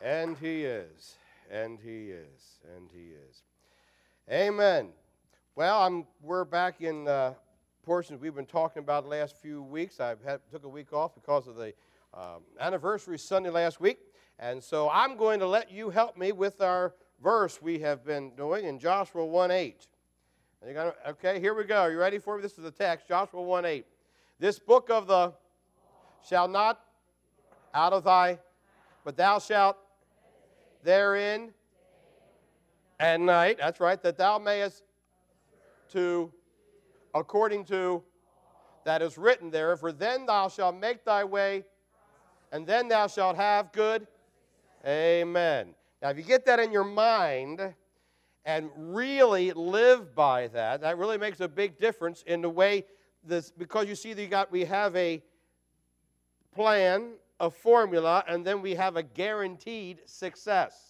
And He is. And He is. And He is. Amen. Well, we're back in portions we've been talking about the last few weeks. Took a week off because of the anniversary Sunday last week. And so I'm going to let you help me with our verse we have been doing in Joshua 1:8. Okay, here we go. Are you ready for me? This is the text, Joshua 1:8. This book of the shall not out of thy, but thou shalt therein and night, that's right, that thou mayest to, according to that is written there, for then thou shalt make thy way, and then thou shalt have good. Amen. Now, if you get that in your mind and really live by that, that really makes a big difference in the way this, because you see we have a plan, a formula, and then we have a guaranteed success.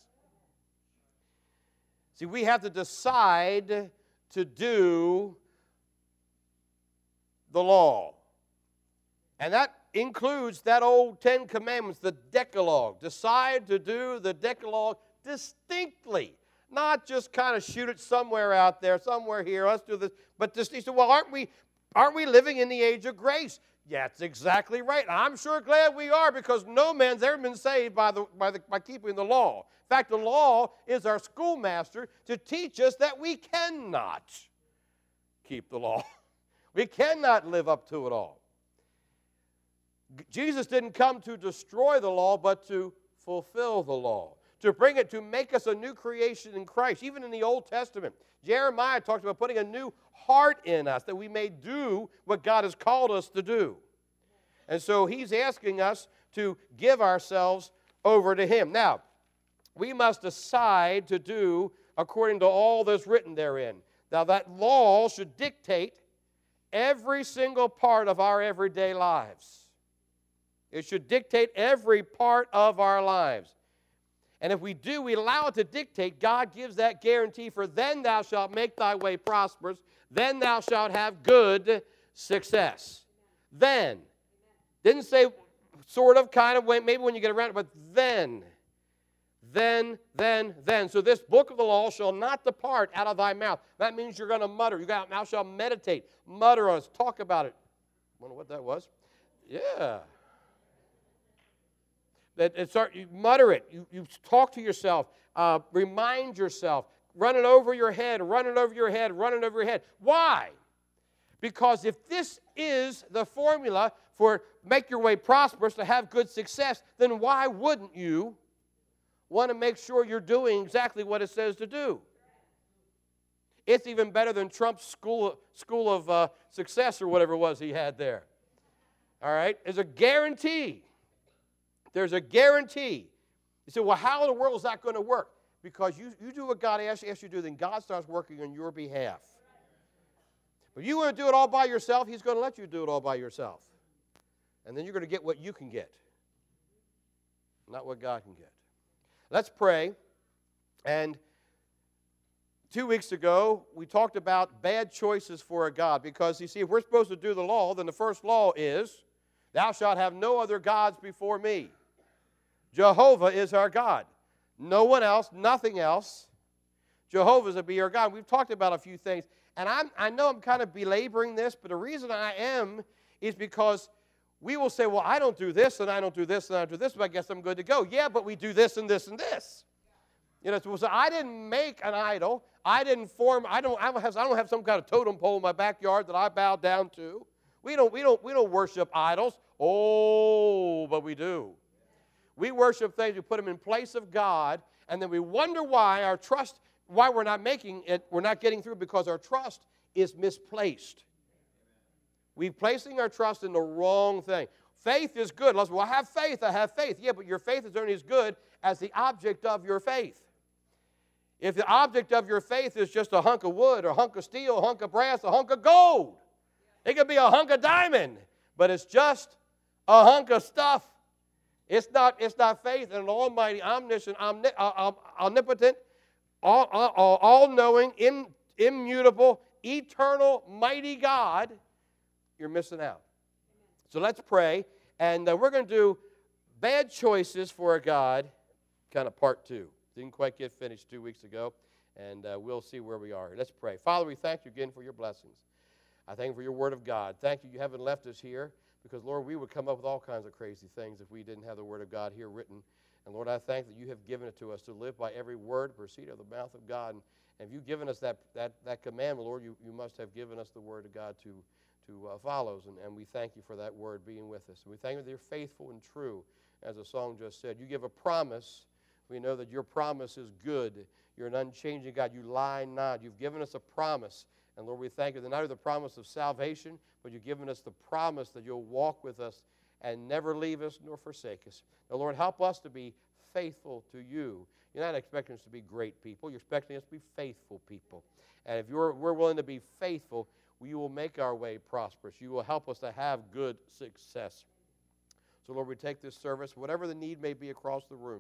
See, we have to decide to do the law. And that includes that old 10 Commandments, the Decalogue. Decide to do the Decalogue distinctly. Not just kind of shoot it somewhere out there, somewhere here, let's do this. But he said, well, aren't we living in the age of grace? Yeah, that's exactly right. I'm sure glad we are, because no man's ever been saved by keeping the law. In fact, the law is our schoolmaster to teach us that we cannot keep the law. We cannot live up to it all. Jesus didn't come to destroy the law, but to fulfill the law, to bring it, to make us a new creation in Christ. Even in the Old Testament, Jeremiah talks about putting a new heart in us that we may do what God has called us to do. And so he's asking us to give ourselves over to him. Now, we must decide to do according to all that's written therein. Now, that law should dictate every single part of our everyday lives. It should dictate every part of our lives. And if we do, we allow it to dictate, God gives that guarantee, for then thou shalt make thy way prosperous, then thou shalt have good success. Then. Didn't say sort of, kind of, maybe when you get around it, but then. So this book of the law shall not depart out of thy mouth. That means you're going to mutter. Thou shalt meditate, mutter on us, talk about it. Wonder what that was? Yeah. You mutter it. You talk to yourself. Remind yourself. Run it over your head. Run it over your head. Run it over your head. Why? Because if this is the formula for make your way prosperous, to have good success, then why wouldn't you want to make sure you're doing exactly what it says to do? It's even better than Trump's school of success or whatever it was he had there. All right? There's a guarantee. There's a guarantee. You say, well, how in the world is that going to work? Because you do what God asks you to do, then God starts working on your behalf. If you want to do it all by yourself, he's going to let you do it all by yourself. And then you're going to get what you can get, not what God can get. Let's pray. And 2 weeks ago, we talked about bad choices for a God. Because, you see, if we're supposed to do the law, then the first law is, thou shalt have no other gods before me. Jehovah is our God. No one else, nothing else. Jehovah's will be our God. We've talked about a few things. And I know I'm kind of belaboring this, but the reason I am is because we will say, well, I don't do this, and I don't do this, and I don't do this, but I guess I'm good to go. Yeah, but we do this and this and this. You know, so I didn't make an idol. I don't have some kind of totem pole in my backyard that I bow down to. We don't worship idols. Oh, but we do. We worship things, we put them in place of God, and then we wonder why we're not making it, we're not getting through, because our trust is misplaced. We're placing our trust in the wrong thing. Faith is good. Well, I have faith. Yeah, but your faith is only as good as the object of your faith. If the object of your faith is just a hunk of wood, or a hunk of steel, a hunk of brass, a hunk of gold, it could be a hunk of diamond, but it's just a hunk of stuff. It's not faith in an almighty, omniscient, omnipotent, all-knowing, immutable, eternal, mighty God. You're missing out. So let's pray, and we're going to do bad choices for a God kind of part 2. Didn't quite get finished 2 weeks ago, and we'll see where we are. Let's pray. Father, we thank you again for your blessings. I thank you for your word of God. Thank you haven't left us here because, Lord, we would come up with all kinds of crazy things if we didn't have the word of God here written. And, Lord, I thank that you have given it to us to live by every word proceed out of the mouth of God. And if you've given us that commandment, Lord, you must have given us the word of God to follow. And we thank you for that word being with us. And we thank you that you're faithful and true, as the song just said. You give a promise. We know that your promise is good. You're an unchanging God. You lie not. You've given us a promise. And, Lord, we thank you that not only the promise of salvation, but you've given us the promise that you'll walk with us and never leave us nor forsake us. Now, Lord, help us to be faithful to you. You're not expecting us to be great people. You're expecting us to be faithful people. And if we're willing to be faithful, you will make our way prosperous. You will help us to have good success. So, Lord, we take this service, whatever the need may be across the room,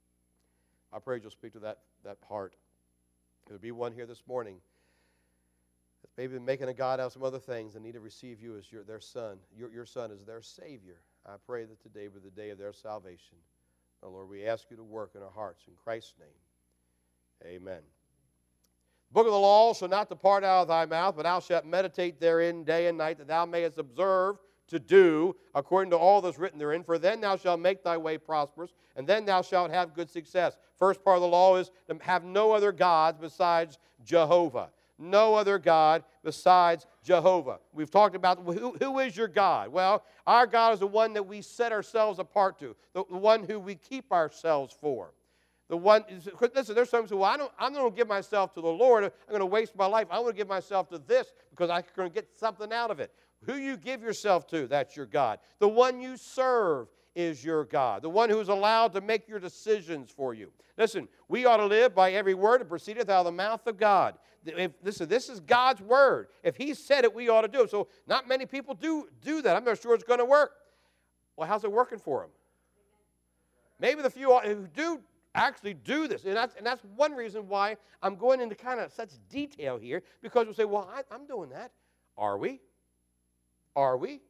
I pray you'll speak to that heart. There will be one here this morning that's maybe making a God out of some other things and need to receive you as their son. Your son is their Savior. I pray that today be the day of their salvation. Now, Lord, we ask you to work in our hearts. In Christ's name, amen. The book of the law shall not depart out of thy mouth, but thou shalt meditate therein day and night, that thou mayest observe to do according to all that's written therein. For then thou shalt make thy way prosperous, and then thou shalt have good success. First part of the law is to have no other gods besides Jehovah. No other God besides Jehovah. We've talked about who is your God? Well, our God is the one that we set ourselves apart to, the one who we keep ourselves for. The one, listen, there's some who say, well, I'm going to give myself to the Lord. I'm going to waste my life. I want to give myself to this because I'm going to get something out of it. Who you give yourself to, that's your God. The one you serve is your God. The one who's allowed to make your decisions for you. Listen, we ought to live by every word that proceedeth out of the mouth of God. Listen, this is God's word. If he said it, we ought to do it. So not many people do that. I'm not sure it's going to work. Well, how's it working for them? Maybe the few who do actually do this. And that's one reason why I'm going into kind of such detail here, because we'll say, well, I'm doing that. Are we? Are we?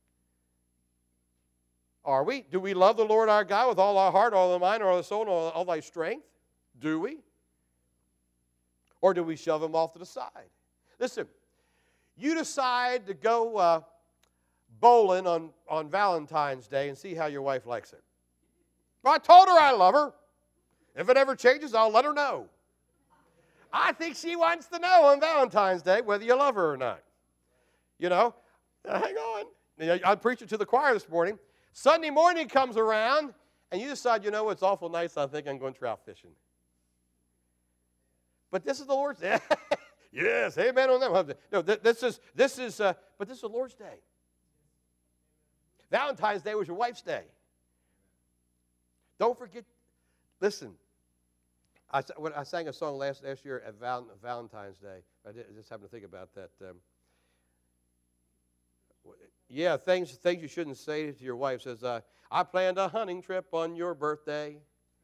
Are we? Do we love the Lord our God with all our heart, all our mind, all our soul, and all thy strength? Do we? Or do we shove him off to the side? Listen, you decide to go bowling on Valentine's Day and see how your wife likes it. Well, I told her I love her. If it ever changes, I'll let her know. I think she wants to know on Valentine's Day whether you love her or not. You know, hang on. I'm preaching to the choir this morning. Sunday morning comes around, and you decide, you know, it's awful nice. I think I'm going trout fishing. But this is the Lord's Day. Yes, amen on that. No, but this is the Lord's Day. Valentine's Day was your wife's day. Don't forget. Listen, I sang a song last year at Valentine's Day. I just happened to think about that. Yeah, things you shouldn't say to your wife. Says, I planned a hunting trip on your birthday.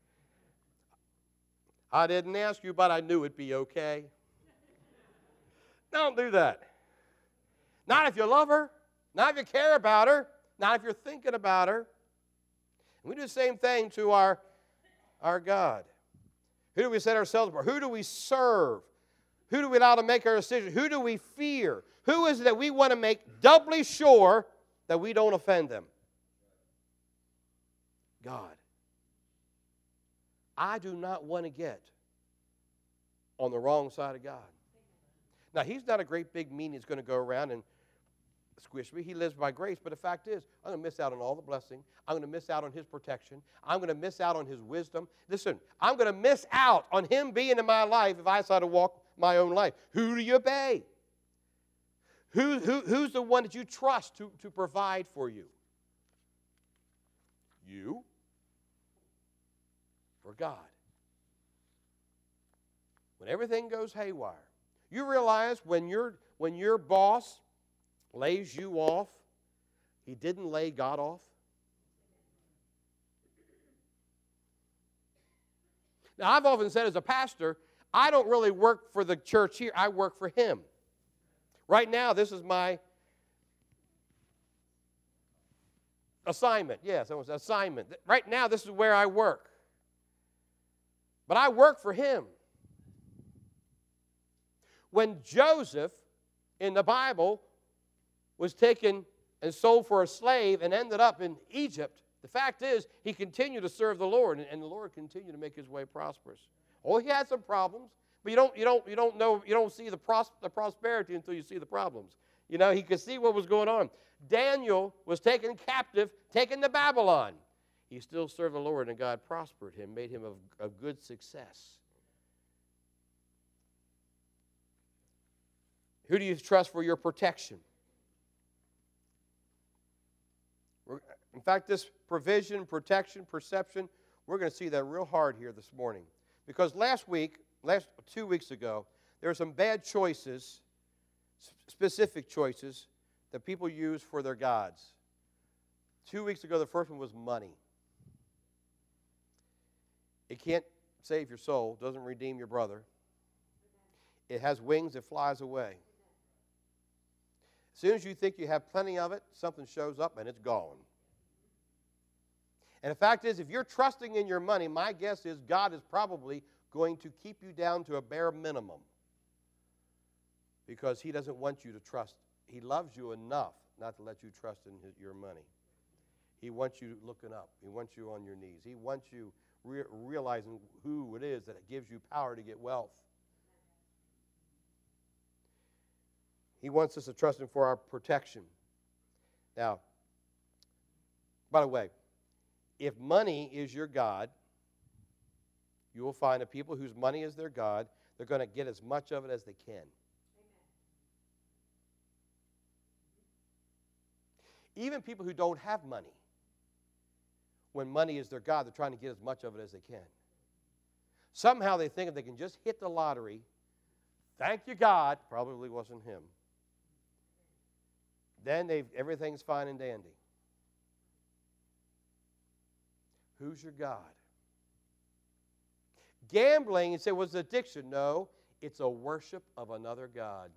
I didn't ask you, but I knew it'd be okay. Don't do that. Not if you love her. Not if you care about her. Not if you're thinking about her. And we do the same thing to our God. Who do we set ourselves apart? Who do we serve? Who do we allow to make our decisions? Who do we fear? Who is it that we want to make doubly sure that we don't offend them? God. I do not want to get on the wrong side of God. Now, he's not a great big meanie that's going to go around and squish me. He lives by grace. But the fact is, I'm going to miss out on all the blessing. I'm going to miss out on his protection. I'm going to miss out on his wisdom. Listen, I'm going to miss out on him being in my life if I decide to walk my own life. Who do you obey? Who's the one that you trust to provide for you? You or God? When everything goes haywire, you realize when your boss lays you off, he didn't lay God off. Now, I've often said as a pastor, I don't really work for the church here. I work for him. Right now, this is my assignment. Yes, it was assignment. Right now, this is where I work. but I work for him. When Joseph in the Bible was taken and sold for a slave and ended up in Egypt, the fact is he continued to serve the Lord, and the Lord continued to make his way prosperous. Oh, he had some problems, but you don't see the prosperity until you see the problems. You know, he could see what was going on. Daniel was taken captive, taken to Babylon. He still served the Lord, and God prospered him, made him of good success. Who do you trust for your protection? In fact, this provision, protection, perception, we're going to see that real hard here this morning. Because last 2 weeks ago, there were some bad choices, specific choices, that people use for their gods. 2 weeks ago, the first one was money. It can't save your soul, doesn't redeem your brother. It has wings, it flies away. As soon as you think you have plenty of it, something shows up and it's gone. And the fact is, if you're trusting in your money, my guess is God is probably going to keep you down to a bare minimum because he doesn't want you to trust. He loves you enough not to let you trust in your money. He wants you looking up. He wants you on your knees. He wants you realizing who it is that gives you power to get wealth. He wants us to trust him for our protection. Now, by the way, if money is your God, you will find that people whose money is their God, they're going to get as much of it as they can. Amen. Even people who don't have money, when money is their God, they're trying to get as much of it as they can. Somehow they think if they can just hit the lottery, thank you God, probably wasn't him, then everything's fine and dandy. Who's your God? Gambling, you say, was addiction? No, it's a worship of another God.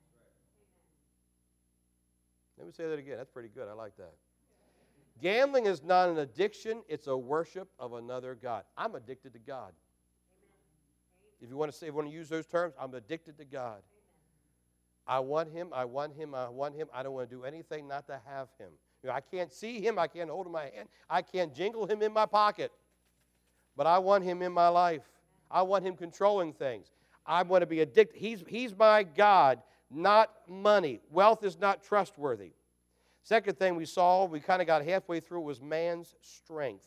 Let me say that again. That's pretty good. I like that. Gambling is not an addiction. It's a worship of another God. I'm addicted to God. If you want to use those terms, I'm addicted to God. I want him. I want him. I want him. I don't want to do anything not to have him. You know, I can't see him. I can't hold him in my hand. I can't jingle him in my pocket. But I want him in my life. I want him controlling things. I want to be addicted. He's my God, not money. Wealth is not trustworthy. Second thing we saw, we kind of got halfway through, was man's strength.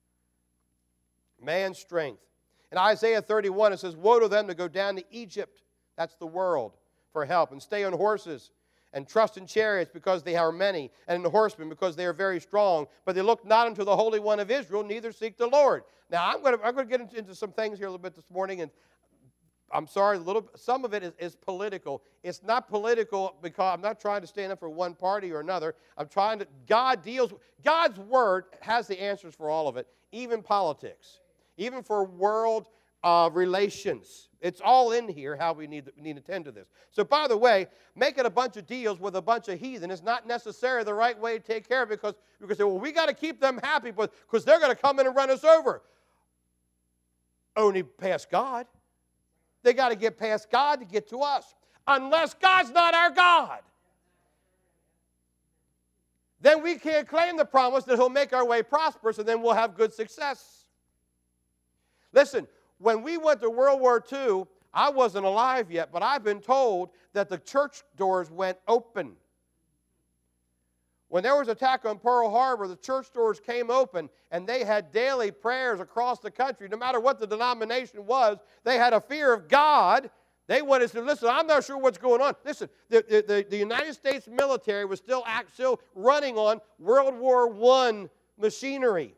Man's strength. In Isaiah 31, it says, woe to them to go down to Egypt, that's the world, for help, and stay on horses, and trust in chariots because they are many, and in horsemen because they are very strong. But they look not unto the Holy One of Israel, neither seek the Lord. Now, I'm going to get into some things here a little bit this morning, and I'm sorry, some of it is political. It's not political because I'm not trying to stand up for one party or another. God's Word has the answers for all of it, even politics, even for world relations. It's all in here how we need to tend to this. So, by the way, making a bunch of deals with a bunch of heathen is not necessarily the right way to take care of it because you can say, well, we got to keep them happy because they're going to come in and run us over. Only past God. They got to get past God to get to us. Unless God's not our God, then we can't claim the promise that he'll make our way prosperous and then we'll have good success. Listen, when we went to World War II, I wasn't alive yet, but I've been told that the church doors went open. When there was an attack on Pearl Harbor, the church doors came open, and they had daily prayers across the country. No matter what the denomination was, they had a fear of God. They wanted to listen, I'm not sure what's going on. Listen, the United States military was still running on World War I machinery.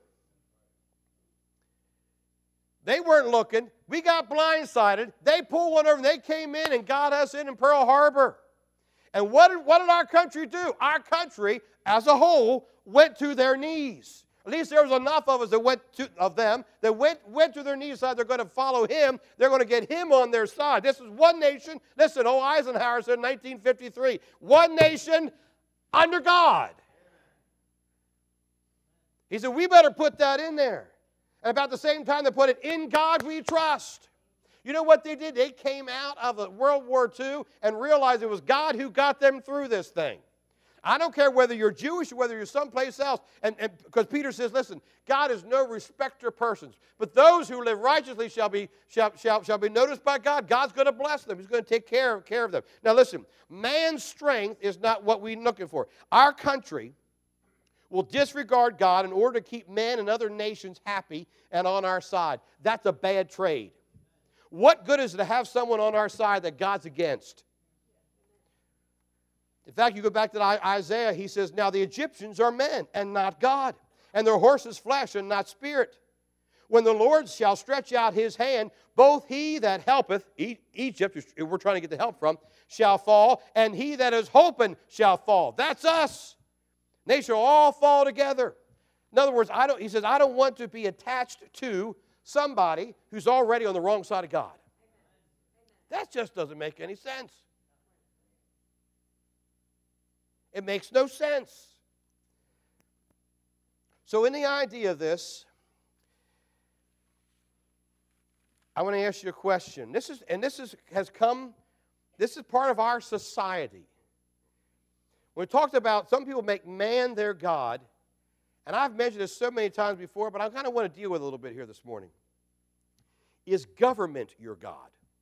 They weren't looking. We got blindsided. They pulled one over, and they came in and got us in Pearl Harbor. And what did our country do? Our country, as a whole, went to their knees. At least there was enough of us that went to their knees, said they're going to follow him. They're going to get him on their side. This is one nation. Listen, Eisenhower said in 1953, one nation under God. He said, we better put that in there. And about the same time, they put it, in God we trust. You know what they did? They came out of World War II and realized it was God who got them through this thing. I don't care whether you're Jewish or whether you're someplace else. And because Peter says, listen, God is no respecter of persons. But those who live righteously shall be noticed by God. God's going to bless them. He's going to take care of them. Now listen, man's strength is not what we're looking for. Our country will disregard God in order to keep man and other nations happy and on our side. That's a bad trade. What good is it to have someone on our side that God's against? In fact, you go back to Isaiah, he says, now the Egyptians are men and not God, and their horses flesh and not spirit. When the Lord shall stretch out his hand, both he that helpeth, Egypt, we're trying to get the help from, shall fall, and he that is hoping shall fall. That's us. They shall all fall together. In other words, he says, I don't want to be attached to somebody who's already on the wrong side of God. That just doesn't make any sense. It makes no sense. So in the idea of this, I want to ask you a question. This is part of our society. We talked about some people make man their God, and I've mentioned this so many times before, but I kind of want to deal with it a little bit here this morning. Is government your God?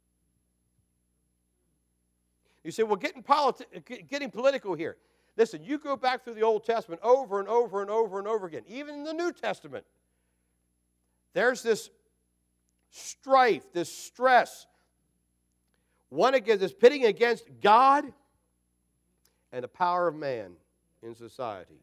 You say, well, getting political here. Listen, you go back through the Old Testament over and over and over and over again. Even in the New Testament, there's this strife, this stress, this pitting against God and the power of man in society.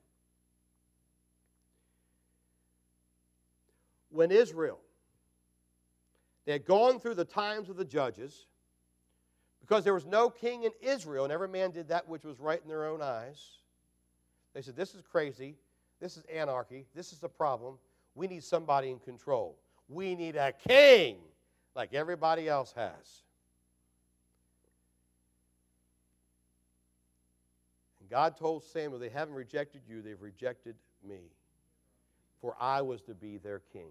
When Israel, they had gone through the times of the judges, because there was no king in Israel, and every man did that which was right in their own eyes. They said, this is crazy. This is anarchy. This is the problem. We need somebody in control. We need a king like everybody else has. And God told Samuel, they haven't rejected you, they've rejected me. For I was to be their king.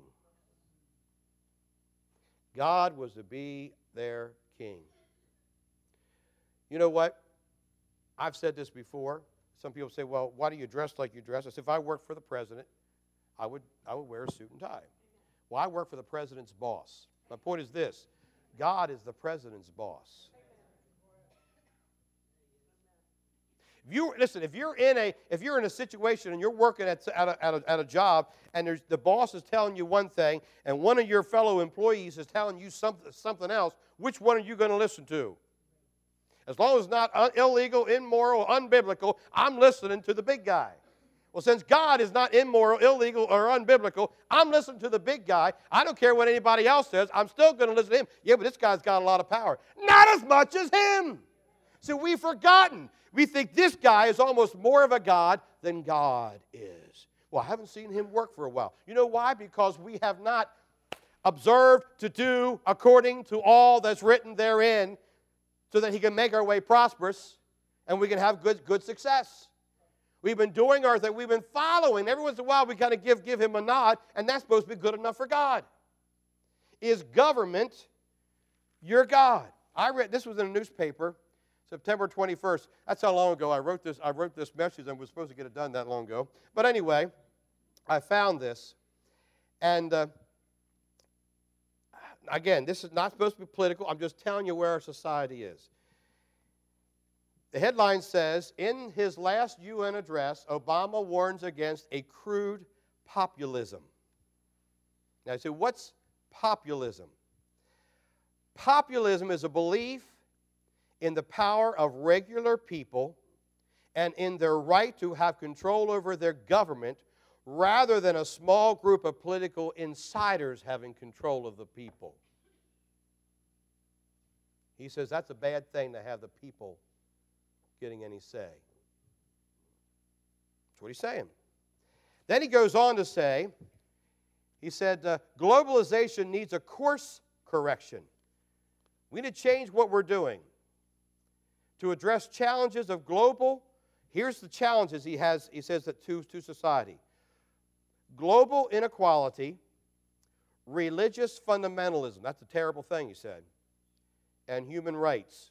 God was to be their king. You know what? I've said this before. Some people say, well, why do you dress like you dress? I said, if I worked for the president, I would wear a suit and tie. Well, I work for the president's boss. My point is this. God is the president's boss. If you're in a situation and you're working at a job and the boss is telling you one thing and one of your fellow employees is telling you something else, which one are you going to listen to? As long as it's not illegal, immoral, unbiblical, I'm listening to the big guy. Well, since God is not immoral, illegal, or unbiblical, I'm listening to the big guy. I don't care what anybody else says. I'm still going to listen to him. Yeah, but this guy's got a lot of power. Not as much as him. So we've forgotten. We think this guy is almost more of a God than God is. Well, I haven't seen him work for a while. You know why? Because we have not observed to do according to all that's written therein, so that he can make our way prosperous and we can have good success. We've been doing our thing. We've been following. Every once in a while we kind of give him a nod, and that's supposed to be good enough for God. Is government your God? This was in a newspaper, September 21st. That's how long ago I wrote this message, and was supposed to get it done that long ago. But anyway, I found this, and again, this is not supposed to be political. I'm just telling you where our society is. The headline says, in his last UN address, Obama warns against a crude populism. Now, I say, what's populism? Populism is a belief in the power of regular people and in their right to have control over their government rather than a small group of political insiders having control of the people. He says that's a bad thing to have the people getting any say. That's what he's saying. Then he goes on to say, he said, globalization needs a course correction. We need to change what we're doing to address challenges of global. Here's the challenges he says that to society. Global inequality, religious fundamentalism. That's a terrible thing, he said. And human rights.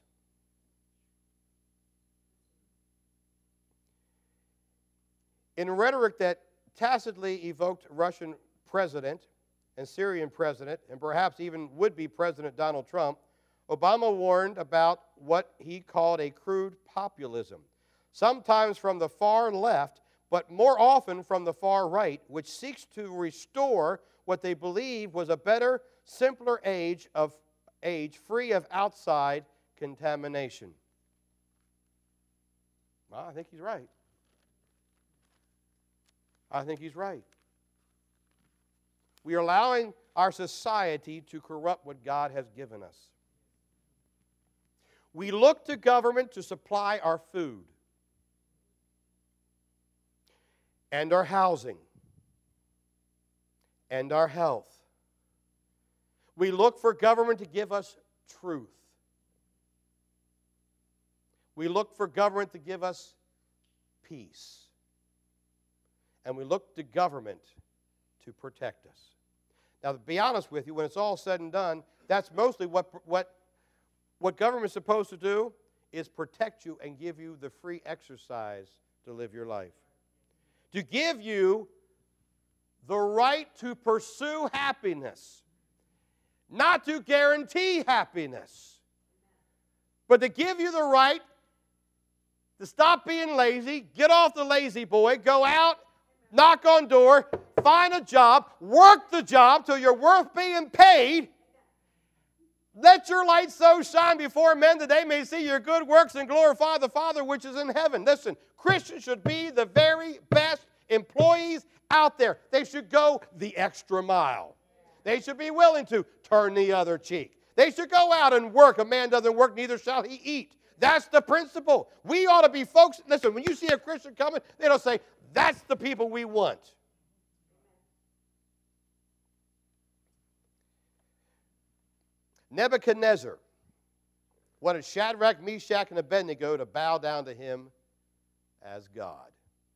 In rhetoric that tacitly evoked Russian president and Syrian president, and perhaps even would-be President Donald Trump, Obama warned about what he called a crude populism, sometimes from the far left, but more often from the far right, which seeks to restore what they believe was a better, simpler age free of outside contamination. Well, I think he's right. I think he's right. We are allowing our society to corrupt what God has given us. We look to government to supply our food and our housing and our health. We look for government to give us truth. We look for government to give us peace. And we look to government to protect us. Now, to be honest with you, when it's all said and done, that's mostly what government's supposed to do, is protect you and give you the free exercise to live your life. To give you the right to pursue happiness. Not to guarantee happiness, but to give you the right to stop being lazy, get off the lazy boy, go out, knock on door, find a job, work the job till you're worth being paid. Let your light so shine before men that they may see your good works and glorify the Father which is in heaven. Listen, Christians should be the very best employees out there. They should go the extra mile. They should be willing to turn the other cheek. They should go out and work. A man doesn't work, neither shall he eat. That's the principle. We ought to be folks. Listen, when you see a Christian coming, they don't say, that's the people we want. Nebuchadnezzar wanted Shadrach, Meshach, and Abednego to bow down to him as God.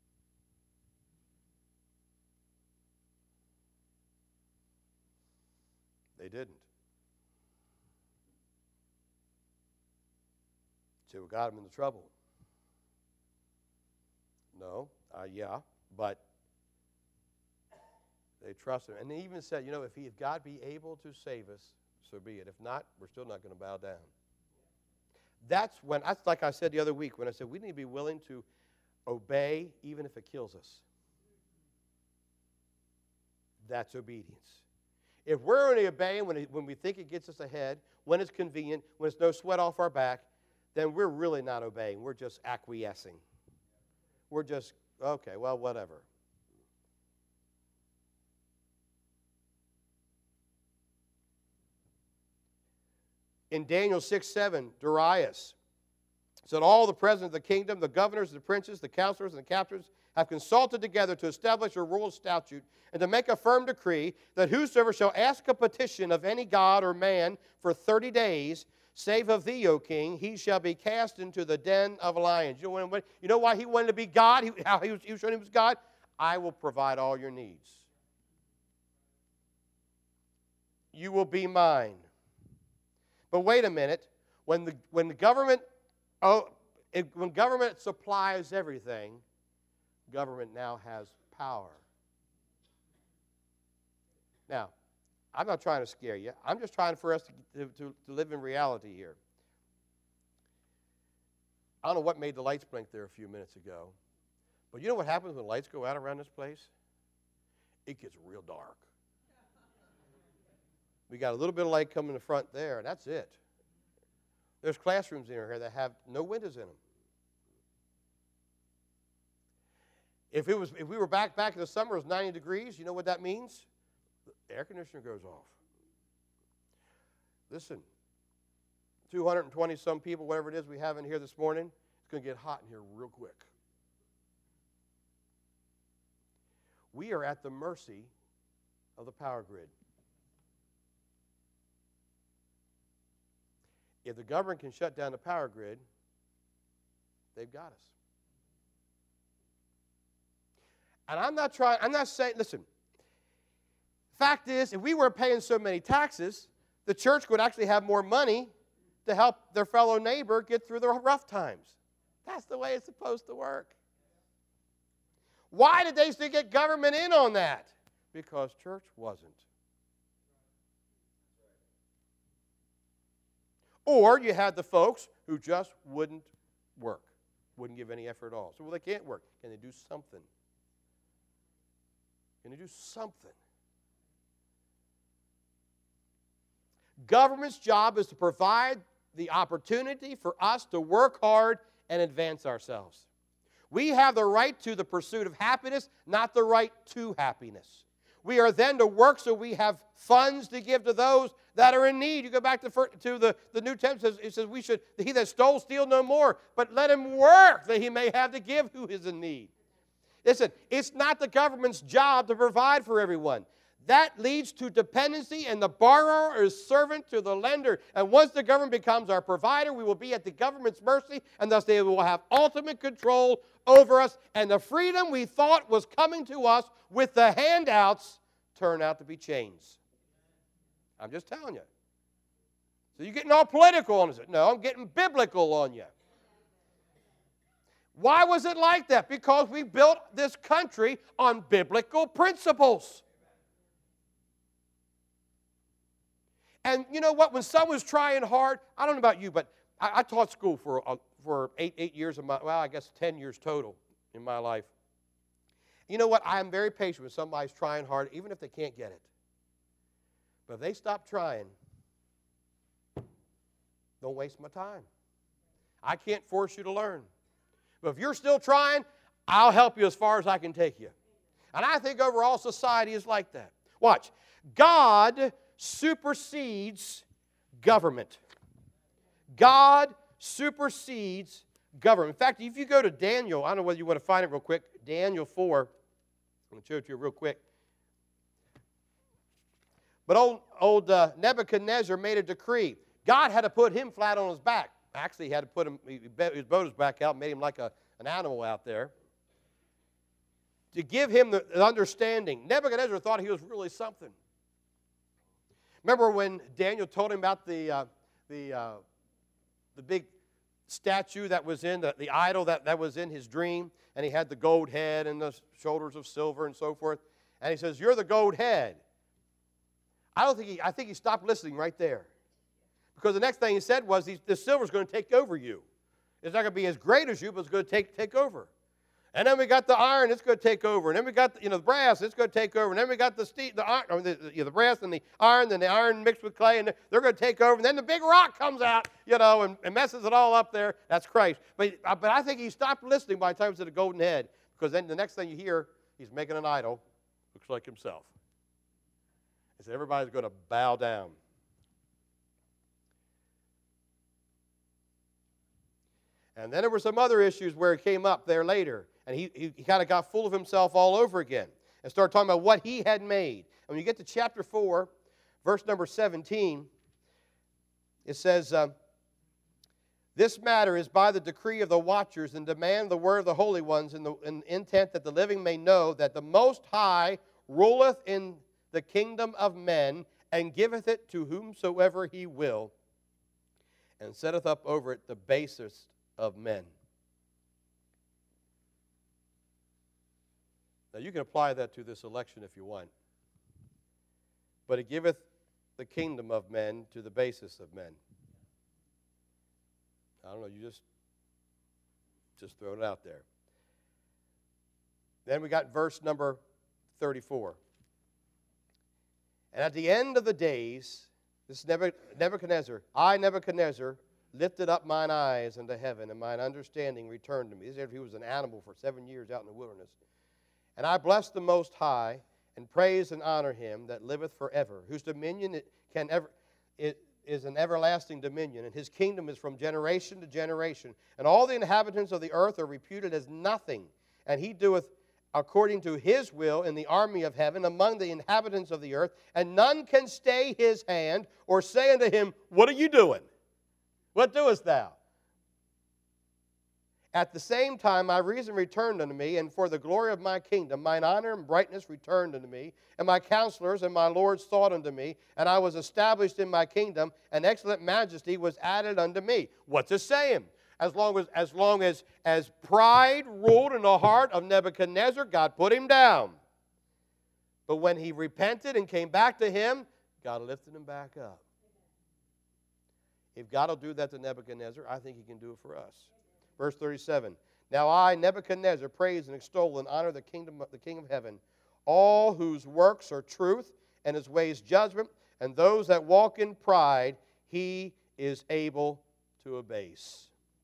They didn't. So what got them into trouble? No, yeah, but they trusted him. And they even said, if God be able to save us, so be it. If not, we're still not going to bow down. That's like I said the other week, when I said we need to be willing to obey even if it kills us. That's obedience. If we're only obeying when we think it gets us ahead, when it's convenient, when it's no sweat off our back, then we're really not obeying. We're just acquiescing. We're just, okay, well, whatever. In Daniel 6:7, Darius said, all the presidents of the kingdom, the governors, the princes, the counselors, and the captains have consulted together to establish a royal statute and to make a firm decree that whosoever shall ask a petition of any god or man for 30 days, save of thee, O king, he shall be cast into the den of lions. You know why he wanted to be God? How he was showing he was God? I will provide all your needs. You will be mine. But wait a minute. When government supplies everything, government now has power. Now, I'm not trying to scare you. I'm just trying for us to live in reality here. I don't know what made the lights blink there a few minutes ago, but you know what happens when the lights go out around this place? It gets real dark. We got a little bit of light coming in the front there, and that's it. There's classrooms in here that have no windows in them. If we were back in the summer, it was 90 degrees, you know what that means? The air conditioner goes off. Listen, 220 some people, whatever it is we have in here this morning, it's going to get hot in here real quick. We are at the mercy of the power grid. If the government can shut down the power grid, they've got us. And I'm not saying, listen, Fact is, if we weren't paying so many taxes, the church would actually have more money to help their fellow neighbor get through the rough times. That's the way it's supposed to work. Why did they still get government in on that? Because church wasn't. Or you had the folks who just wouldn't work, wouldn't give any effort at all. So, well, they can't work. Can they do something? Can they do something? Government's job is to provide the opportunity for us to work hard and advance ourselves. We have the right to the pursuit of happiness, not the right to happiness. We are then to work so we have funds to give to those that are in need. You go back to the New Testament, it says we should, he that stole, steal no more, but let him work that he may have to give who is in need. Listen, it's not the government's job to provide for everyone. That leads to dependency, and the borrower is servant to the lender. And once the government becomes our provider, we will be at the government's mercy, and thus they will have ultimate control over us. And the freedom we thought was coming to us with the handouts turned out to be chains. I'm just telling you. So you're getting all political on us. No, I'm getting biblical on you. Why was it like that? Because we built this country on biblical principles. And you know what? When someone's trying hard, I don't know about you, but I taught school for 8 years of my, well, I guess 10 years total in my life. You know what? I am very patient when somebody's trying hard, even if they can't get it. But if they stop trying, don't waste my time. I can't force you to learn. But if you're still trying, I'll help you as far as I can take you. And I think overall society is like that. Watch. God supersedes government. God supersedes government. In fact, if you go to Daniel, I don't know whether you want to find it real quick, Daniel 4, I'm going to show it to you real quick. But old Nebuchadnezzar made a decree. God had to put him flat on his back. Actually, he had to put him, his boat his back out, made him like an animal out there, to give him the understanding. Nebuchadnezzar thought he was really something. Remember when Daniel told him about the big statue that was in, the idol that was in his dream, and he had the gold head and the shoulders of silver and so forth, and he says, "You're the gold head." I think he stopped listening right there. Because the next thing he said was, the silver's going to take over you. It's not going to be as great as you, but it's going to take over. And then we got the iron, it's going to take over. And then we got the brass, it's going to take over. And then we got the brass and the iron mixed with clay, and they're going to take over. And then the big rock comes out, and messes it all up there. That's Christ. But I think he stopped listening by the time he said the golden head, because then the next thing you hear, he's making an idol, looks like himself. He said everybody's going to bow down. And then there were some other issues where it came up there later. And he kind of got full of himself all over again and started talking about what he had made. And when you get to chapter 4, verse number 17, it says, "This matter is by the decree of the watchers and demand the word of the holy ones in intent that the living may know that the Most High ruleth in the kingdom of men and giveth it to whomsoever he will and setteth up over it the basest of men." Now you can apply that to this election if you want. But it giveth the kingdom of men to the basest of men. I don't know, you just throw it out there. Then we got verse number 34. "And at the end of the days," this is Nebuchadnezzar, "I, Nebuchadnezzar, lifted up mine eyes unto heaven, and mine understanding returned to me." This is if he was an animal for 7 years out in the wilderness. "And I blessed the Most High, and praise and honor him that liveth forever, whose dominion is an everlasting dominion, and his kingdom is from generation to generation. And all the inhabitants of the earth are reputed as nothing, and he doeth according to his will in the army of heaven among the inhabitants of the earth, and none can stay his hand or say unto him, What are you doing? What doest thou? At the same time, my reason returned unto me, and for the glory of my kingdom, mine honor and brightness returned unto me, and my counselors and my lords sought unto me, and I was established in my kingdom, and excellent majesty was added unto me. What's it saying? As long as pride ruled in the heart of Nebuchadnezzar, God put him down. But when he repented and came back to him, God lifted him back up. If God will do that to Nebuchadnezzar, I think he can do it for us. Verse 37, now I, Nebuchadnezzar, praise and extol and honor the King of heaven, all whose works are truth and his ways judgment, and those that walk in pride he is able to abase.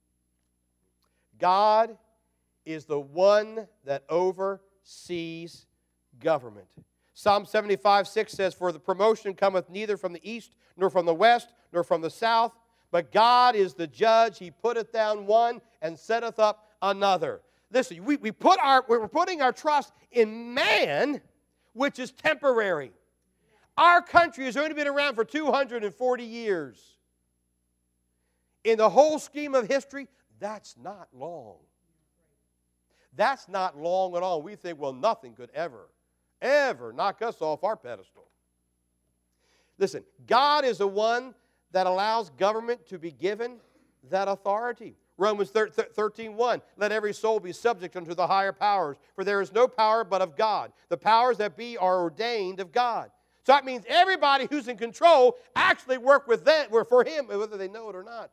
God is the one that oversees government. Psalm 75:6 says, for the promotion cometh neither from the east, nor from the west, nor from the south, but God is the judge. He putteth down one and setteth up another. Listen, we're putting our trust in man, which is temporary. Our country has only been around for 240 years. In the whole scheme of history, that's not long. That's not long at all. We think, well, nothing could ever knock us off our pedestal. Listen, God is the one that allows government to be given that authority. Romans 13:1, let every soul be subject unto the higher powers, for there is no power but of God. The powers that be are ordained of God. So that means everybody who's in control actually work for him, whether they know it or not.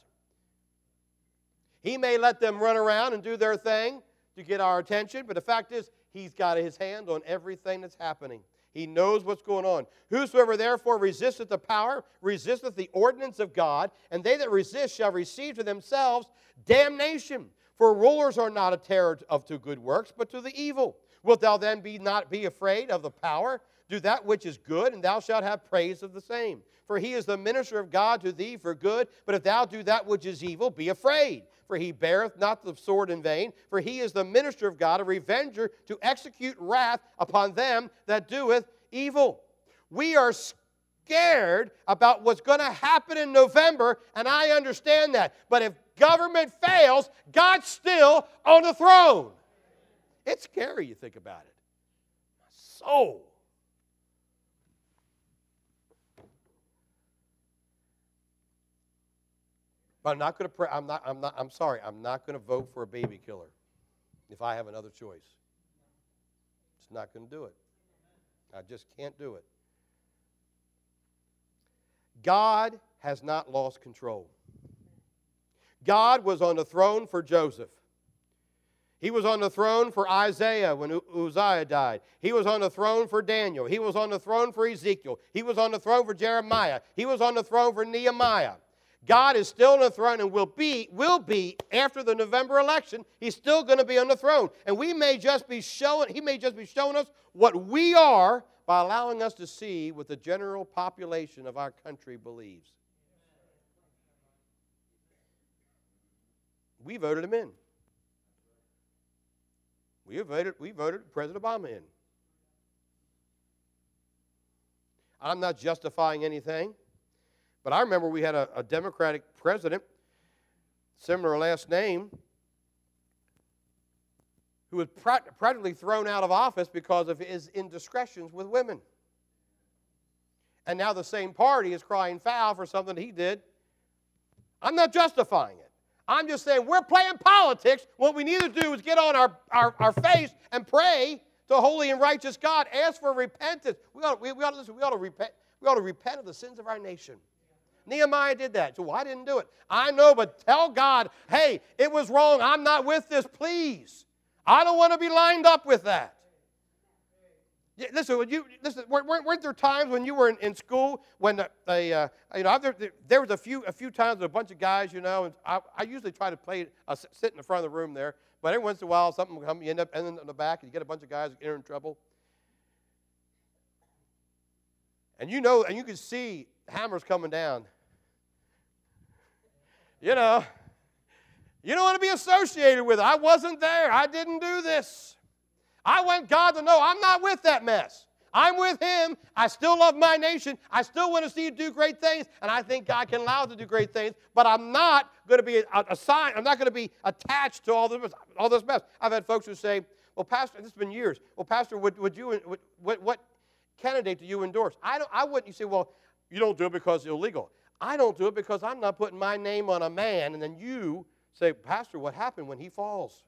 He may let them run around and do their thing to get our attention, but the fact is, he's got his hand on everything that's happening. He knows what's going on. Whosoever therefore resisteth the power, resisteth the ordinance of God, and they that resist shall receive to themselves damnation. For rulers are not a terror to good works, but to the evil. Wilt thou then not be afraid of the power? Do that which is good, and thou shalt have praise of the same. For he is the minister of God to thee for good, but if thou do that which is evil, be afraid. For he beareth not the sword in vain, for he is the minister of God, a revenger to execute wrath upon them that doeth evil. We are scared about what's going to happen in November, and I understand that. But if government fails, God's still on the throne. It's scary, you think about it. My soul. But I'm not going to pray. I'm sorry. I'm not going to vote for a baby killer if I have another choice. It's not going to do it. I just can't do it. God has not lost control. God was on the throne for Joseph. He was on the throne for Isaiah when Uzziah died. He was on the throne for Daniel. He was on the throne for Ezekiel. He was on the throne for Jeremiah. He was on the throne for Nehemiah. God is still on the throne and will be after the November election. He's still going to be on the throne. And he may just be showing us what we are by allowing us to see what the general population of our country believes. We voted him in. We voted President Obama in. I'm not justifying anything. But I remember we had a Democratic president, similar last name, who was practically thrown out of office because of his indiscretions with women. And now the same party is crying foul for something he did. I'm not justifying it. I'm just saying we're playing politics. What we need to do is get on our face and pray to a holy and righteous God. Ask for repentance. We ought to repent of the sins of our nation. Nehemiah did that. So I didn't do it. I know, but tell God, hey, it was wrong. I'm not with this, please. I don't want to be lined up with that. Listen, weren't there times when you were in school when there was a few times with a bunch of guys, and I usually try to sit in the front of the room there, but every once in a while something will come, you end up in the back, and you get a bunch of guys that get in trouble. And you can see hammers coming down. You don't want to be associated with it. I wasn't there. I didn't do this. I want God to know I'm not with that mess. I'm with him. I still love my nation. I still want to see you do great things, and I think God can allow us to do great things, but I'm not going to be assigned. I'm not going to be attached to all this mess. I've had folks who say, well, Pastor, this has been years. Well, Pastor, what candidate do you endorse? I wouldn't. You say, well, you don't do it because it's illegal. I don't do it because I'm not putting my name on a man, and then you say, Pastor, what happened when he falls?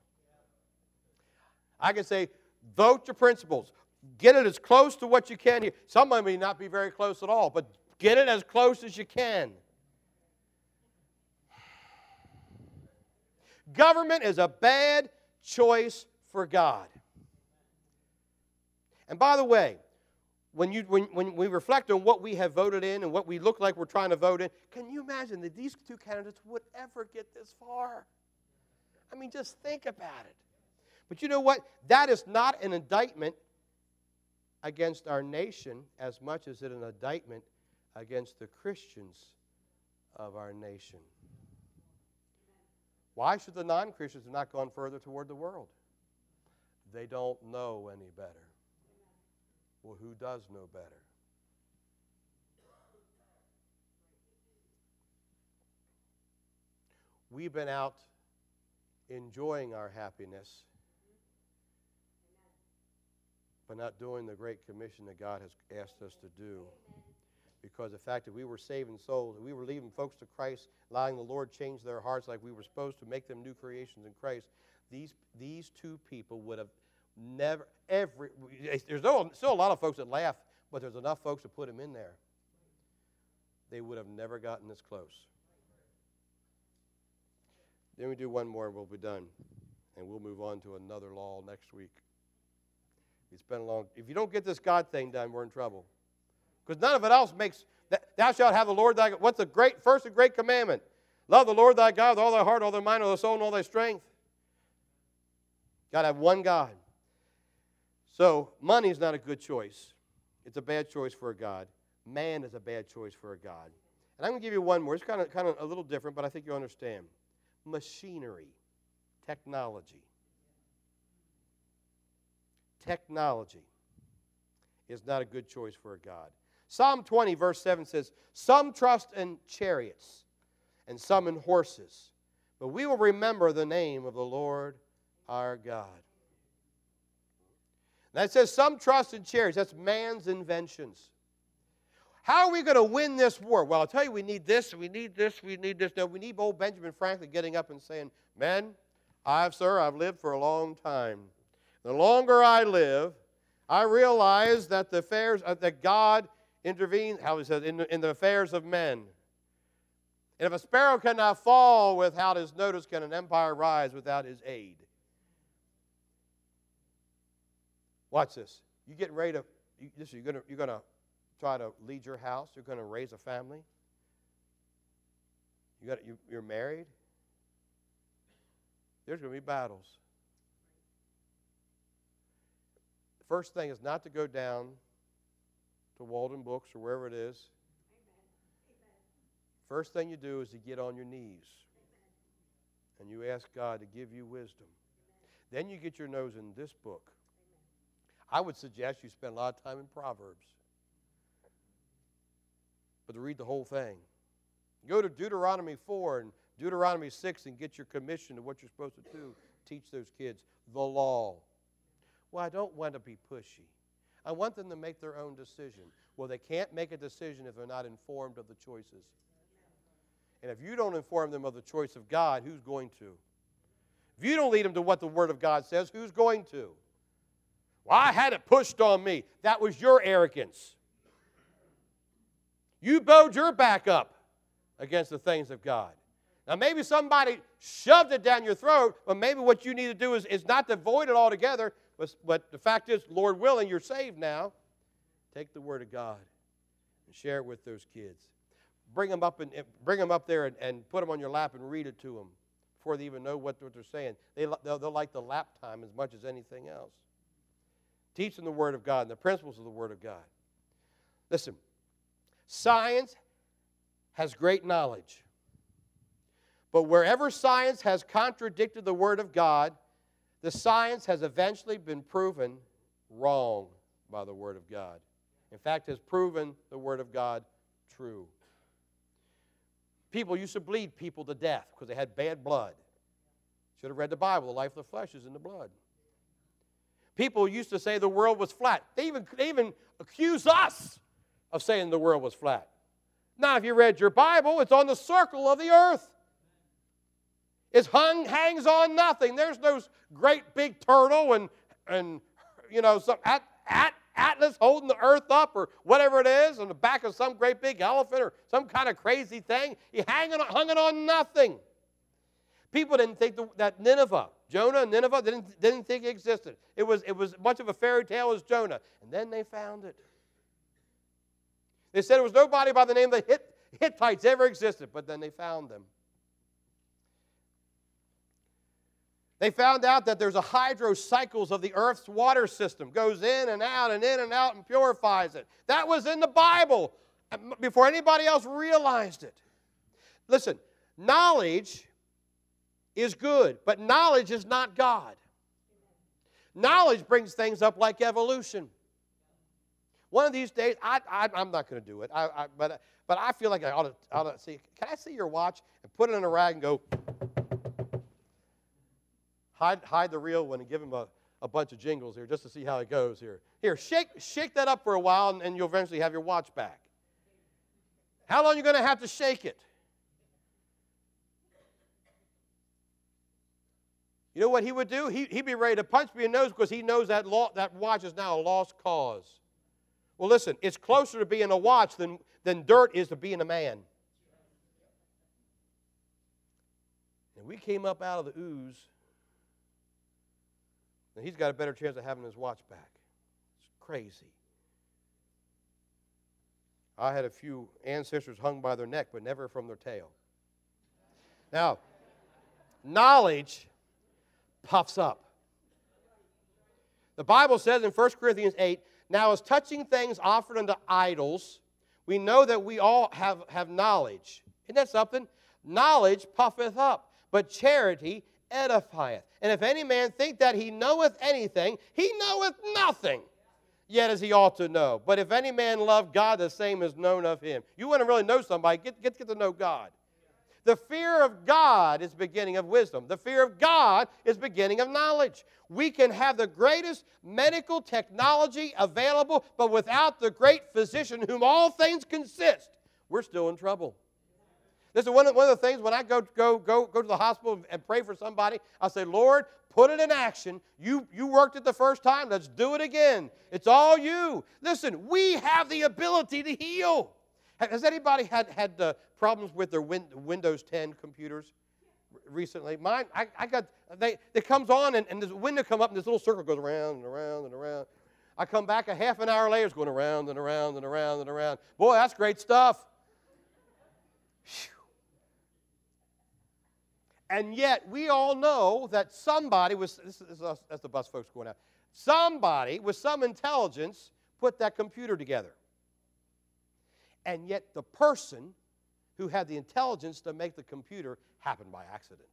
I can say, vote your principles. Get it as close to what you can here. Some may not be very close at all, but get it as close as you can. Government is a bad choice for God. And by the way, when we reflect on what we have voted in and what we look like we're trying to vote in, can you imagine that these two candidates would ever get this far? I mean, just think about it. But you know what? That is not an indictment against our nation as much as it is an indictment against the Christians of our nation. Why should the non-Christians have not gone further toward the world? They don't know any better. Well, who does know better? We've been out enjoying our happiness, but not doing the great commission that God has asked us to do. Because the fact that we were saving souls, we were leading folks to Christ, allowing the Lord change their hearts like we were supposed to, make them new creations in Christ, these two people would have never, there's still a lot of folks that laugh, but there's enough folks to put them in there. They would have never gotten this close. Then we do one more and we'll be done. And we'll move on to another law next week. If you don't get this God thing done, we're in trouble. Because none of it else makes, thou shalt have the Lord thy God. What's the first and great commandment? Love the Lord thy God with all thy heart, all thy mind, all thy soul, and all thy strength. Got to have one God. So money is not a good choice. It's a bad choice for a God. Man is a bad choice for a God. And I'm going to give you one more. It's kind of a little different, but I think you understand. Machinery, technology. Technology is not a good choice for a God. Psalm 20, verse 7 says, some trust in chariots and some in horses, but we will remember the name of the Lord our God. That says some trust in chariots. That's man's inventions. How are we going to win this war? Well, I'll tell you, we need this, we need this, we need this. No, we need old Benjamin Franklin getting up and saying, men, I've lived for a long time. The longer I live, I realize that the affairs that God intervenes, how he says, in the affairs of men. And if a sparrow cannot fall without his notice, can an empire rise without his aid? Watch this. You're getting ready to. You're going to try to lead your house. You're going to raise a family. You're married. There's going to be battles. The first thing is not to go down to Walden Books or wherever it is. First thing you do is to get on your knees and you ask God to give you wisdom. Then you get your nose in this book. I would suggest you spend a lot of time in Proverbs, but to read the whole thing. Go to Deuteronomy 4 and Deuteronomy 6 and get your commission of what you're supposed to do. Teach those kids the law. Well, I don't want to be pushy. I want them to make their own decision. Well, they can't make a decision if they're not informed of the choices. And if you don't inform them of the choice of God, who's going to? If you don't lead them to what the Word of God says, who's going to? Well, I had it pushed on me. That was your arrogance. You bowed your back up against the things of God. Now, maybe somebody shoved it down your throat, but maybe what you need to do is not to avoid it altogether, but the fact is, Lord willing, you're saved now. Take the Word of God and share it with those kids. Bring them up there and put them on your lap and read it to them before they even know what they're saying. They'll like the lap time as much as anything else. Teach them the Word of God and the principles of the Word of God. Listen, science has great knowledge. But wherever science has contradicted the Word of God, the science has eventually been proven wrong by the Word of God. In fact, has proven the Word of God true. People used to bleed people to death because they had bad blood. Should have read the Bible. The life of the flesh is in the blood. People used to say the world was flat. They even accuse us of saying the world was flat. Now, if you read your Bible, it's on the circle of the earth. It hangs on nothing. There's no great big turtle and you know, some Atlas holding the earth up or whatever it is on the back of some great big elephant or some kind of crazy thing. He hung it on nothing. People didn't think that Nineveh, Jonah and Nineveh, didn't think it existed. It was much of a fairy tale as Jonah. And then they found it. They said there was nobody by the name of the Hittites ever existed, but then they found them. They found out that there's a hydrocycles of the earth's water system. Goes in and out and purifies it. That was in the Bible before anybody else realized it. Listen, knowledge is good, but knowledge is not God. Knowledge brings things up like evolution. One of these days, I'm not going to do it, but I feel like I ought to see. Can I see your watch and put it in a rag and go, hide the real one and give him a bunch of jingles here just to see how it goes here. Here, shake that up for a while and you'll eventually have your watch back. How long are you going to have to shake it? You know what he would do? He'd be ready to punch me in the nose because he knows that watch is now a lost cause. Well, listen, it's closer to being a watch than dirt is to being a man. And we came up out of the ooze, and he's got a better chance of having his watch back. It's crazy. I had a few ancestors hung by their neck, but never from their tail. Now, knowledge puffs up. The Bible says in 1 Corinthians 8, now as touching things offered unto idols, we know that we all have knowledge. Isn't that something? Knowledge puffeth up, but charity edifieth. And if any man think that he knoweth anything, he knoweth nothing, yet as he ought to know. But if any man love God, the same is known of him. You want to really know somebody, get to know God. The fear of God is the beginning of wisdom. The fear of God is the beginning of knowledge. We can have the greatest medical technology available, but without the great physician whom all things consist, we're still in trouble. This is one of the things when I go to the hospital and pray for somebody, I say, Lord, put it in action. You worked it the first time. Let's do it again. It's all you. Listen, we have the ability to heal. Has anybody had problems with their Windows 10 computers recently? Mine, it comes on and this window come up and this little circle goes around and around and around. I come back a half an hour later, it's going around and around and around and around. Boy, that's great stuff. Whew. And yet, we all know that somebody was, that's the bus folks going out, somebody with some intelligence put that computer together. And yet the person who had the intelligence to make the computer happened by accident.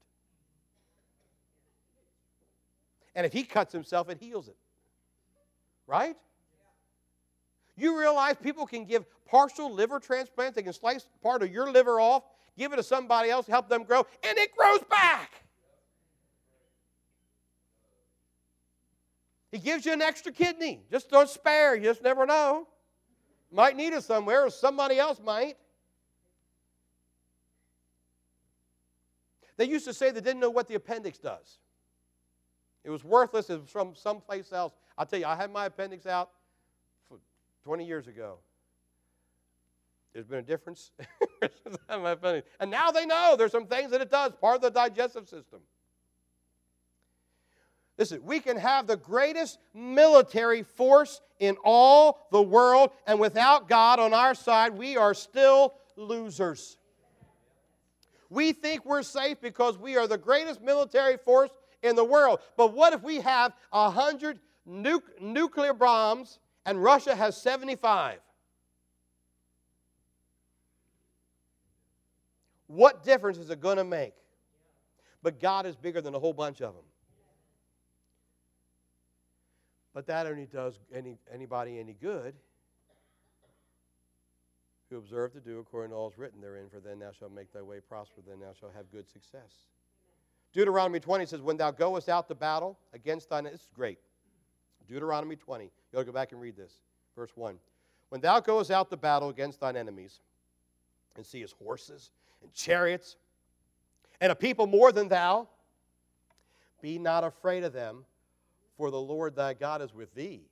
And if he cuts himself, it heals it. Right? You realize people can give partial liver transplants. They can slice part of your liver off, give it to somebody else, help them grow, and it grows back. He gives you an extra kidney. Just don't spare. You just never know. Might need it somewhere, or somebody else might. They used to say they didn't know what the appendix does. It was worthless. It was from someplace else. I'll tell you, I had my appendix out 20 years ago. There's been a difference. And now they know there's some things that it does, part of the digestive system. Listen, we can have the greatest military force in all the world, and without God on our side, we are still losers. We think we're safe because we are the greatest military force in the world. But what if we have 100 nuclear bombs and Russia has 75? What difference is it going to make? But God is bigger than a whole bunch of them. But that only does anybody any good who observe to do according to all is written therein, for then thou shalt make thy way prosper, then thou shalt have good success. Deuteronomy 20 says, when thou goest out to battle against thine... This is great. Deuteronomy 20. You ought to go back and read this. Verse 1. When thou goest out to battle against thine enemies, and seest horses and chariots, and a people more than thou, be not afraid of them, for the Lord thy God is with thee.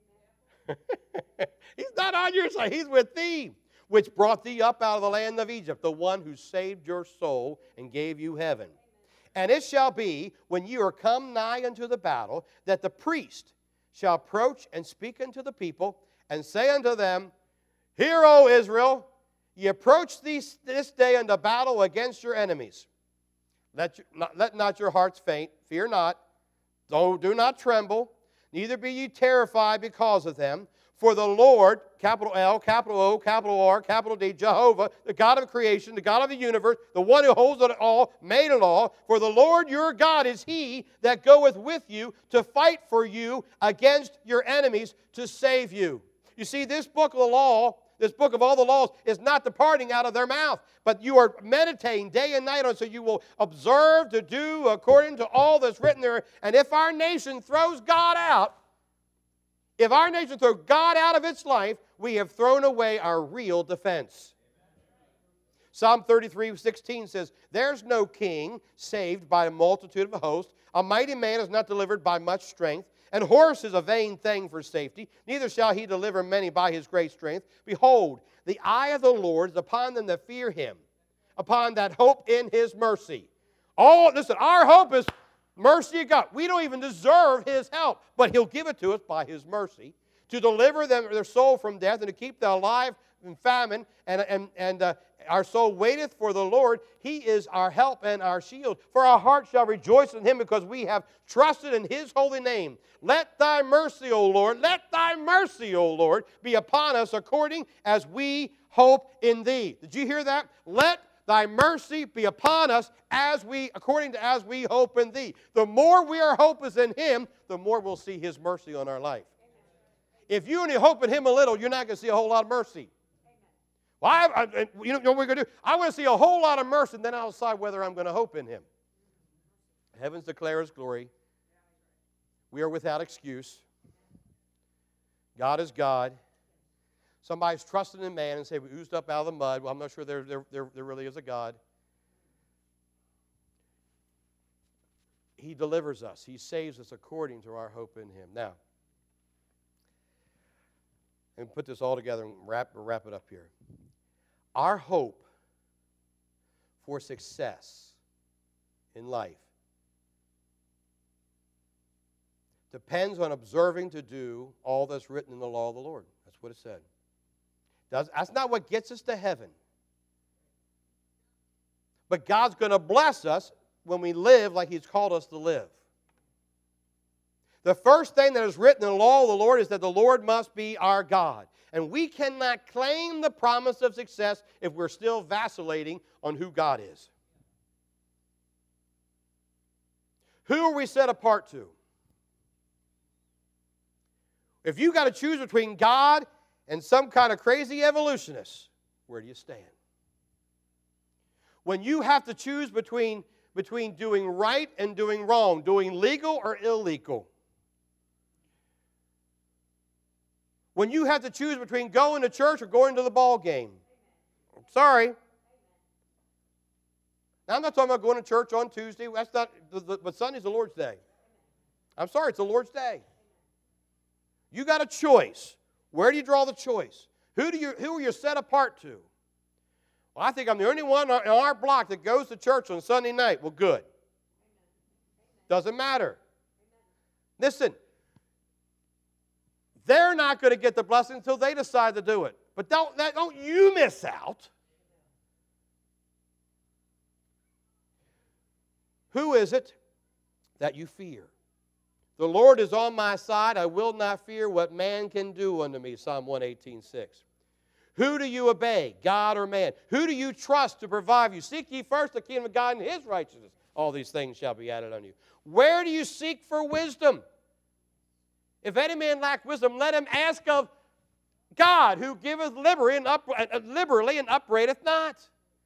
He's not on your side. He's with thee, which brought thee up out of the land of Egypt, the one who saved your soul and gave you heaven. And it shall be, when ye are come nigh unto the battle, that the priest shall approach and speak unto the people, and say unto them, Hear, O Israel, ye approach this day unto battle against your enemies. Let not your hearts faint, fear not, do not tremble, neither be ye terrified because of them. For the Lord, capital L, capital O, capital R, capital D, Jehovah, the God of creation, the God of the universe, the one who holds it all, made it all. For the Lord your God is he that goeth with you to fight for you against your enemies to save you. You see, this book of the law, this book of all the laws, is not departing out of their mouth, but you are meditating day and night on, so you will observe to do according to all that's written there. And if our nation throws God out, if our nation throws God out of its life, we have thrown away our real defense. Psalm 33:16 says, There's no king saved by a multitude of a host. A mighty man is not delivered by much strength. And horse is a vain thing for safety. Neither shall he deliver many by his great strength. Behold, the eye of the Lord is upon them that fear him, upon that hope in his mercy. Listen, our hope is mercy of God. We don't even deserve his help, but he'll give it to us by his mercy to deliver them, their soul from death, and to keep them alive in famine. And our soul waiteth for the Lord. He is our help and our shield. For our heart shall rejoice in him, because we have trusted in his holy name. Let thy mercy, O Lord, be upon us according as we hope in thee. Did you hear that? Let thy mercy be upon us as we hope in thee. The more we are hoping in him, the more we'll see his mercy on our life. If you only hope in him a little, you're not going to see a whole lot of mercy. Well, you know what we're going to do? I want to see a whole lot of mercy, and then I'll decide whether I'm going to hope in him. Heavens declare his glory. We are without excuse. God is God. Somebody's trusting in man and say, we oozed up out of the mud. Well, I'm not sure there really is a God. He delivers us. He saves us according to our hope in him. Now, and put this all together and wrap it up here. Our hope for success in life depends on observing to do all that's written in the law of the Lord. That's what it said. That's not what gets us to heaven. But God's going to bless us when we live like he's called us to live. The first thing that is written in the law of the Lord is that the Lord must be our God. And we cannot claim the promise of success if we're still vacillating on who God is. Who are we set apart to? If you got to choose between God and some kind of crazy evolutionist, where do you stand? When you have to choose between doing right and doing wrong, doing legal or illegal, when you have to choose between going to church or going to the ball game, I'm sorry. Now, I'm not talking about going to church on Tuesday. That's not, but Sunday's the Lord's Day. I'm sorry, it's the Lord's Day. You got a choice. Where do you draw the choice? Who are you set apart to? Well, I think I'm the only one in our block that goes to church on Sunday night. Well, good. Doesn't matter. Listen, they're not going to get the blessing until they decide to do it. But don't you miss out. Who is it that you fear? The Lord is on my side. I will not fear what man can do unto me. Psalm 118:6. Who do you obey, God or man? Who do you trust to provide you? Seek ye first the kingdom of God and his righteousness. All these things shall be added unto you. Where do you seek for wisdom? If any man lack wisdom, let him ask of God, who giveth liberally and upbraideth not.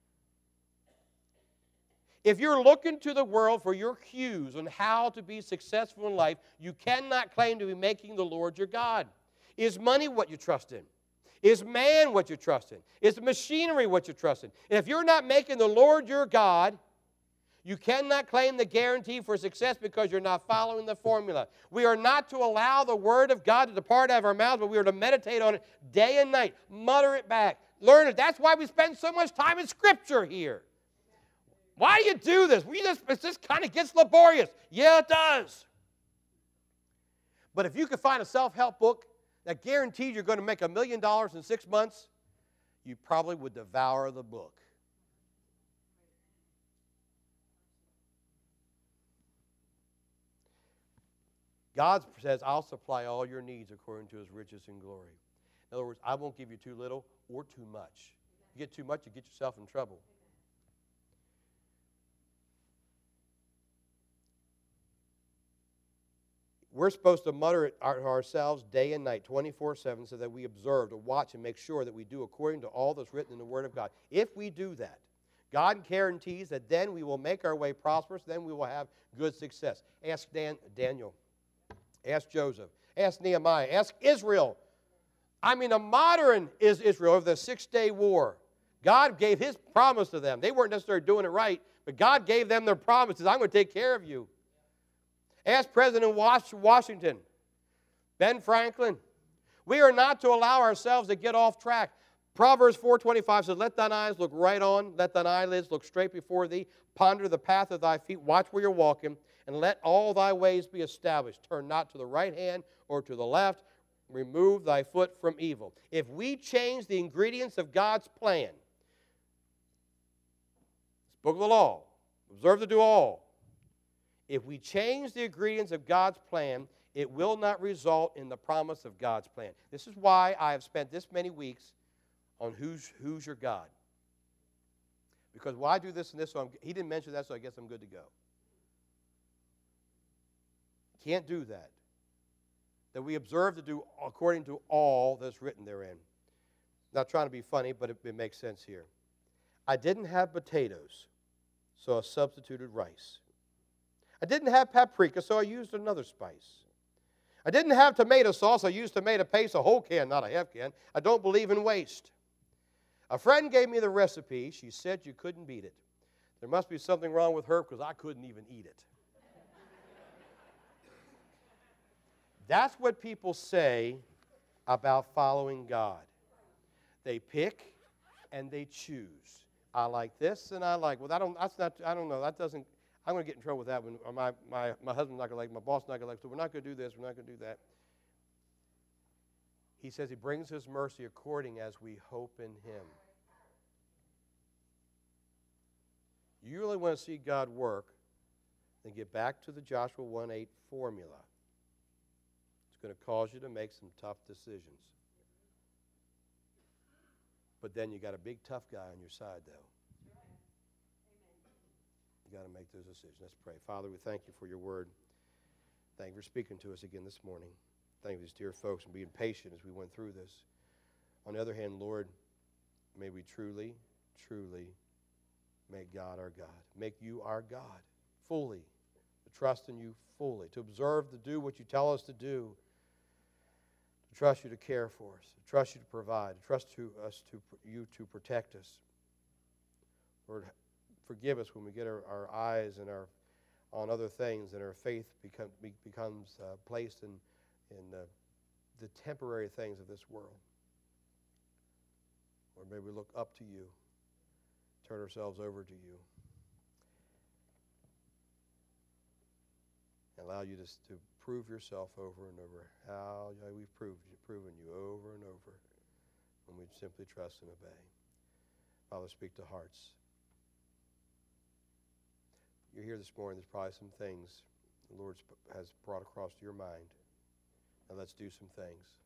If you're looking to the world for your cues on how to be successful in life, you cannot claim to be making the Lord your God. Is money what you trust in? Is man what you trust in? Is the machinery what you trust in? And if you're not making the Lord your God, you cannot claim the guarantee for success because you're not following the formula. We are not to allow the Word of God to depart out of our mouths, but we are to meditate on it day and night. Mutter it back. Learn it. That's why we spend so much time in Scripture here. Why do you do this? It just kind of gets laborious. Yeah, it does. But if you could find a self-help book that guarantees you're going to make $1 million in 6 months, you probably would devour the book. God says, I'll supply all your needs according to His riches and glory. In other words, I won't give you too little or too much. You get too much, you get yourself in trouble. We're supposed to mutter it ourselves day and night, 24/7, so that we observe, to watch, and make sure that we do according to all that's written in the Word of God. If we do that, God guarantees that then we will make our way prosperous, then we will have good success. Ask Daniel. Ask Joseph. Ask Nehemiah. Ask Israel. I mean, a modern is Israel of the 6-day war. God gave His promise to them. They weren't necessarily doing it right, but God gave them their promises. I'm going to take care of you. Ask President Washington, Ben Franklin. We are not to allow ourselves to get off track. Proverbs 4:25 says, let thine eyes look right on, let thine eyelids look straight before thee, ponder the path of thy feet, watch where you're walking, and let all thy ways be established. Turn not to the right hand or to the left, remove thy foot from evil. If we change the ingredients of God's plan, this book of the law, observe to do all. If we change the ingredients of God's plan, it will not result in the promise of God's plan. This is why I have spent this many weeks on who's your God. Because why do this and this? So he didn't mention that, so I guess I'm good to go. Can't do that. That we observe to do according to all that's written therein. Not trying to be funny, but it makes sense here. I didn't have potatoes, so I substituted rice. I didn't have paprika, so I used another spice. I didn't have tomato sauce, I used tomato paste, a whole can, not a half can. I don't believe in waste. A friend gave me the recipe. She said you couldn't beat it. There must be something wrong with her because I couldn't even eat it. That's what people say about following God. They pick and they choose. I like this and I like, well, I don't know, that doesn't, I'm going to get in trouble with that one. Or my husband's not going to like it, my boss is not going to like it, so we're not going to do this, we're not going to do that. He says He brings His mercy according as we hope in Him. You really want to see God work, then get back to the Joshua 1:8 formula. It's going to cause you to make some tough decisions. But then you got a big tough guy on your side, though. You got to make those decisions. Let's pray. Father, we thank You for Your word. Thank You for speaking to us again this morning. Thank You for these dear folks and being patient as we went through this. On the other hand, Lord, may we truly, truly make God our God. Make You our God fully. To trust in You fully. To observe, to do what You tell us to do. To trust You to care for us. To trust You to provide. To trust You to protect us. Lord, forgive us when we get our eyes and on other things and our faith becomes placed in the temporary things of this world. Or may we look up to You, turn ourselves over to You, and allow You to prove Yourself over and over. How we've proven You over and over when we simply trust and obey. Father, speak to hearts. You're here this morning, there's probably some things the Lord has brought across to your mind. Now let's do some things.